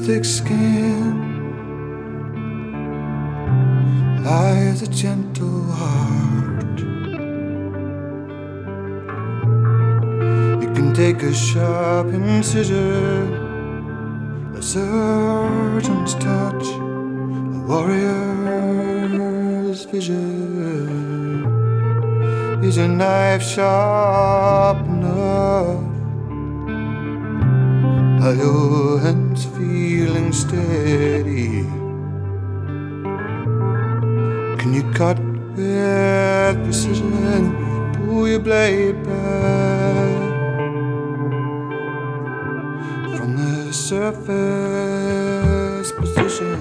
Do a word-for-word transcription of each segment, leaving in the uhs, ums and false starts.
thick skin lies a gentle heart. You can take a sharp incision, a surgeon's touch, a warrior's vision. Is your knife sharp enough? Are your hands feeling steady? Can you cut with precision? Pull your blade back from the surface position.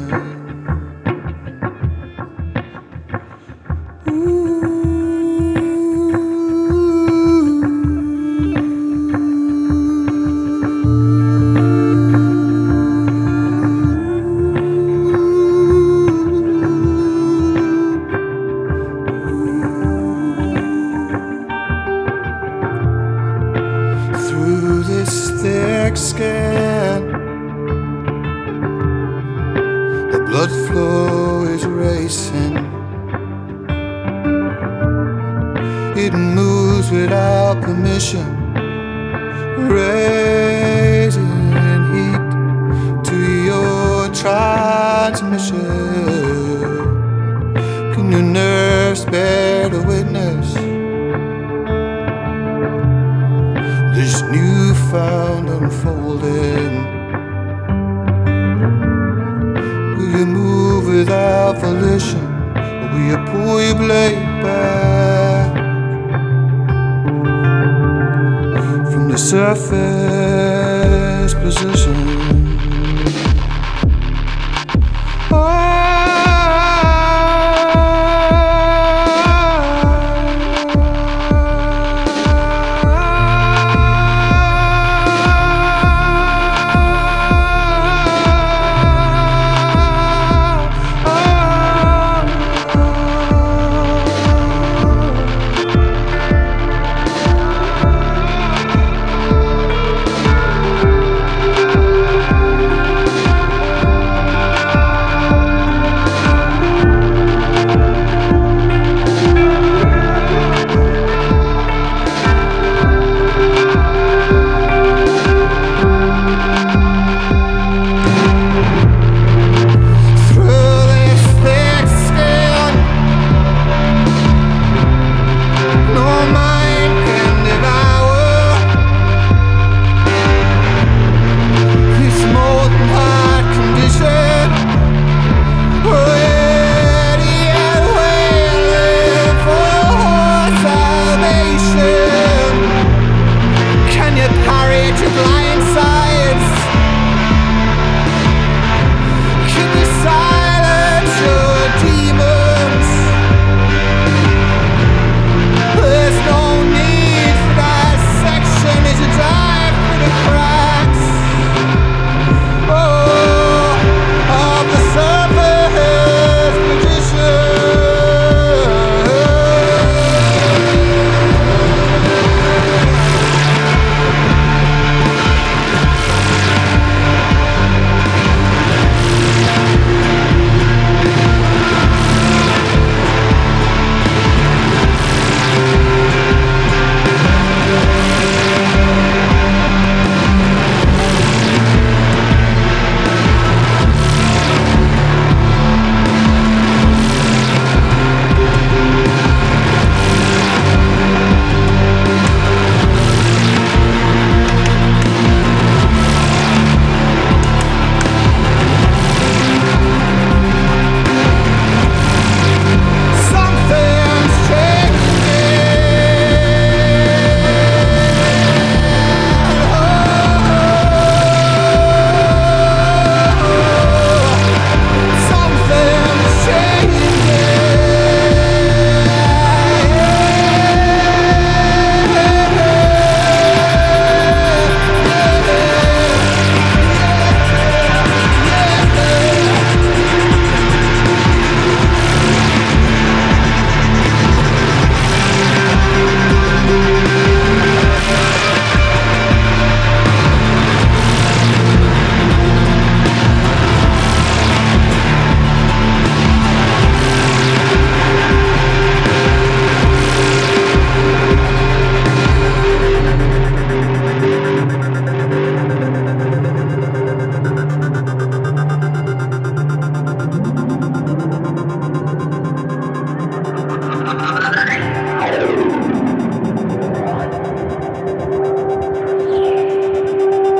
Through this thick skin, the blood flow is racing. It moves without permission, raising heat to your transmission. Can your nerves bear to witness this newfound unfolding? Will you move without volition, or will you pull your blade back from the surface position?